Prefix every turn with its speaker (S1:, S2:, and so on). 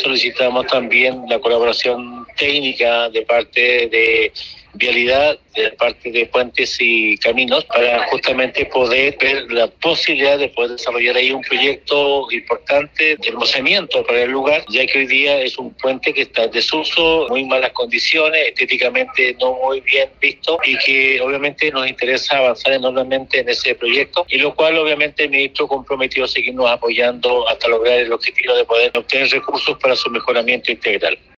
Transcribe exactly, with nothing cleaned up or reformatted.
S1: solicitamos también la colaboración técnica de parte de Vialidad, de parte de Puentes y Caminos, para justamente poder ver la posibilidad de poder desarrollar ahí un proyecto importante de hermosamiento para el lugar, ya que hoy día es un puente que está en desuso, muy malas condiciones, estéticamente no muy bien visto, y que obviamente nos interesa avanzar enormemente en ese proyecto, y lo cual obviamente el ministro comprometió a seguirnos apoyando hasta lograr el objetivo de poder obtener recursos para su mejoramiento integral.